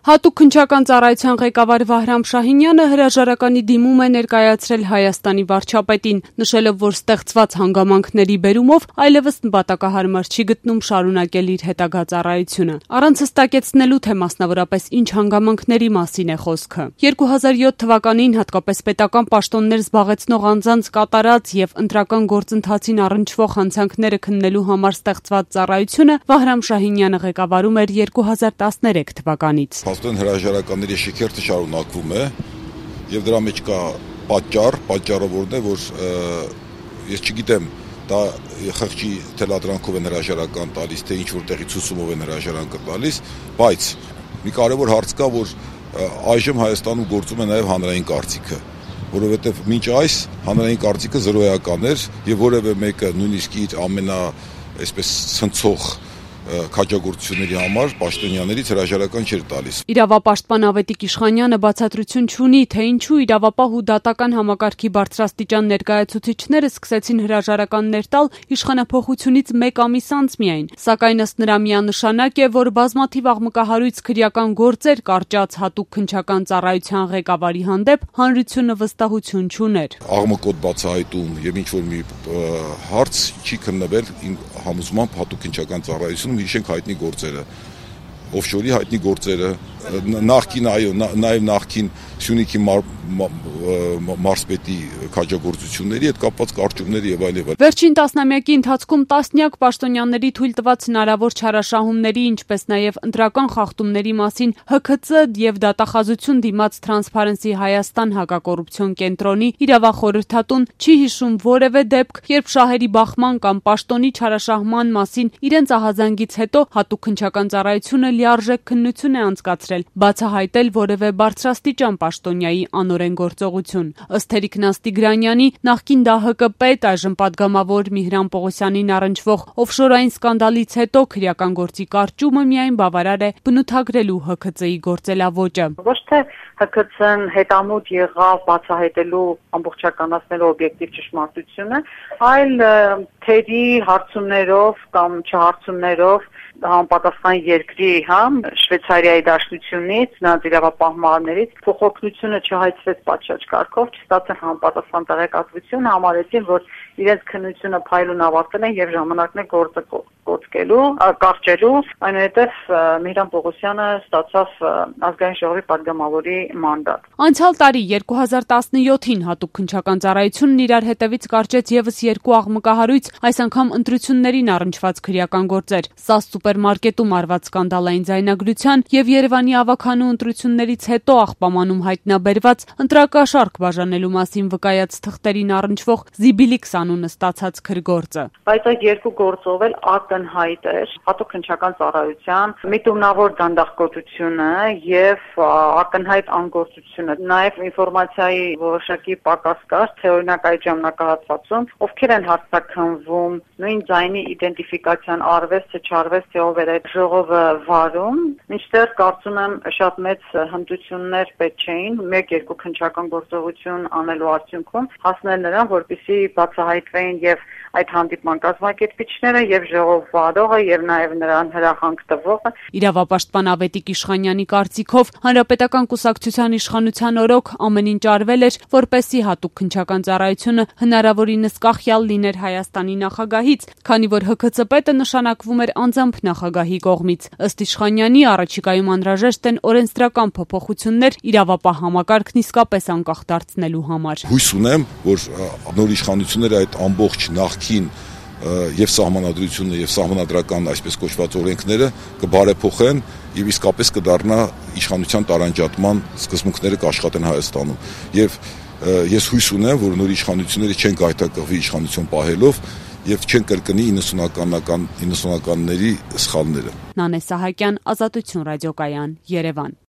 Հատուկ քննչական ծառայության ղեկավար Վահրամ Շահինյանը հրաժարականի դիմում է ներկայացրել Հայաստանի վարչապետին, նշելով, որ ստեղծված հանգամանքների բերումով այլևս նպատակահարմար չի գտնում շարունակել իր հետագա ծառայությունը։ Առանց հստակեցնելու, թե մասնավորապես ինչ հանգամանքների մասին է խոսքը։ 2007 թվականին հատկապես պետական պաշտոններ զբաղեցնող անձանց կատարած եւ ընտրական գործընթացին առնչվող հանցանքները քննելու համար ստեղծված ծառայությունը Վահրամ Շահինյանը ղեկավարում էր 2013 թվականից։ Պաշտոն հրաժարականների շքերթը շարունակվում է եւ դրա մեջ կա պատճառը որն է, որ ես չգիտեմ, դա խղճի թելադրանքով են հրաժարական տալիս, թե ինչ որտեղի ցուսումով են հրաժարական տալիս, բայց մի կարևոր հարց կա, որ այժմ Հայաստանում գործում է նաեւ հանրային կարծիքը, որովհետեւ մինչ այս հանրային կարծիքը զրոյական էր եւ որևէ մեկը նույնիսկ իր այսպես ցնցող քաջագործությունների համար պաշտոնյաներից հրաժարական չէր տալիս։ Իրավապաշտպան Ավետիք Իշխանյանը բացատրություն չունի, թե ինչու իրավապահ ու դատական համակարգի բարձրաստիճան ներկայացուցիչները սկսեցին հրաժարականներ տալ իշխանափոխությունից մեկ ամիս անց միայն, սակայն ըստ նրա միանշանակ է, որ բազմաթիվ աղմկահարույց քրեական գործեր կարճած հատուկ քննչական ծառայության ղեկավարի հանդեպ հանրությունը վստահություն չուներ։ Աղմկոտ բացահայտում եւ ինչ որ մի հարց չի քննվել իմ համոզմամբ հատուկ քննչական ծառայություն հիշենք հայտնի գործերը, օֆշորի հայտնի գործերը, նախկին Սյունիքի մարզպետի քաջագործությունների հետ կապված կարճումների եւ այլն։ Վերջին տասնամյակի ընթացքում տասնյակ պաշտոնյաների թույլ տված հնարավոր չարաշահումների, ինչպես նաեւ ընտրական խախտումների մասին ՀՔԾ եւ դատախազություն դիմաց Transparency Հայաստան հակակոռուպցիոն կենտրոնի իրավախորհրդատուն չի հիշում որևէ դեպք, երբ շահերի բախման կամ պաշտոնի չարաշահման մասին իրենց ահազանգից հետո հատուկ քննչական ծառայությունը լիարժեք քննություն է անցկացրել, բացահայտել որևէ բարձրաստիճան պաշտոնյայի անօրեն գործողություն։ Ըստ Հերիկ Նաստիգրանյանի, նախկին ԴՀԿ պետ, այժմ падգամավոր Միհրան Պողոսյանին առնչվող օֆշորային սկանդալից հետո քրեական գործի կարճումը միայն բավարար է բնութագրելու ՀՔԾ-ի գործելավոճը։ Ոչ թե ՀՔՑ-ն հետամուտ եղավ բացահայտելու ամբողջականացնելու օբյեկտիվ ճշմարտությունը, այլ թերի հարցումներով կամ չհարցումներով համապատասխան երկրի Շվեյցարիայի դաշնությունից, նրանց իրավապահմաններից փոխօգնությունը չհայցվեց պատշաճ կարգով, չստացան համապատասխան տեղեկատվություն, համարեցին, որ իրենց քննությունը փայլուն ավարտել են եւ ժամանակն է գործը կարճելու, այնուհետև Միհրան Պողոսյանը ստացավ ազգային ժողովի падգամավորի մանդատ։ Անցյալ տարի 2017-ին հատուկ քննչական ծառայությունն իրար հետևից կարճեց եւս երկու աղմկահարույց, այս անգամ ընտրություններին առնչված քրեական գործեր։ ՍԱՍ սուպերմարկետում արված սկանդալային ձայնագրության եւ Երևանի ավագանու ընտրություններից հետո աղբամանում հայտնաբերված ընտրակաշառք բաժանելու մասին վկայած թղթերին առնչվող Զիբիլիքս անունը ստացած քրգործը։ Բայց այդ երկու գործով էլ ակնհայտ էր հատուկ քննչական ծառայության միտումնավոր դանդաղկոտությունը եւ ակնհայտ անգործությունը։ Նաեւ ինֆորմացիայի որոշակի պակաս կար, թե օրինակ այդ ժամանակահատվածում ովքեր են հարցաքննվում, նույն ձայնի իդենտիֆիկացիան արվեց, թե չարվեց, թե ով էր այդ ժողովը վարում, մինչդեռ կարծում եմ շատ մեծ հմտություններ պետք չէին մեկ-երկու քննչական գործողություն անելու արդյունքում հասնել նրան, որպեսզի բացահայտվեին եւ այդ հանդիպման կազմակերպիչները եւ ժողով վարողը եւ նաեւ նրան հրահանգ տվողը։ Իրավապաշտպան Ավետիք Իշխանյանի կարծիքով Հանրապետական կուսակցության իշխանության օրոք ամեն ինչ արվել էր, որպեսզի հատուկ քննչական ծառայությունը հնարավորինս կախյալ լիներ Հայաստանի նախագահից, քանի որ ՀՔՑ պետը նշանակվում էր անձամբ նախագահի կողմից։ Ըստ Իշխանյանի, առաջիկայում անհրաժեշտ են օրենսդրական փոփոխություններ իրավապահ համակարգն իսկապես անկախ դարձնելու համար։ Հույս ունեմ, որ նոր իշխանությունները այդ ամբողջ նախկին եւ սահմանադրությունը եւ սահմանադրական այսպես կոչված օրենքները կբարեփոխեն եւ իսկապես կդառնա իշխանության տարանջատման սկզբունքները կաշխատեն Հայաստանում։ Եվ ես հույս ունեմ, որ նոր իշխանությունները չեն գայթակղվի իշխանություն պահելով եւ չեն կրկնի 90-ականների սխալները։ Նանե Սահակյան, Ազատություն ռադիոկայան, Երևան։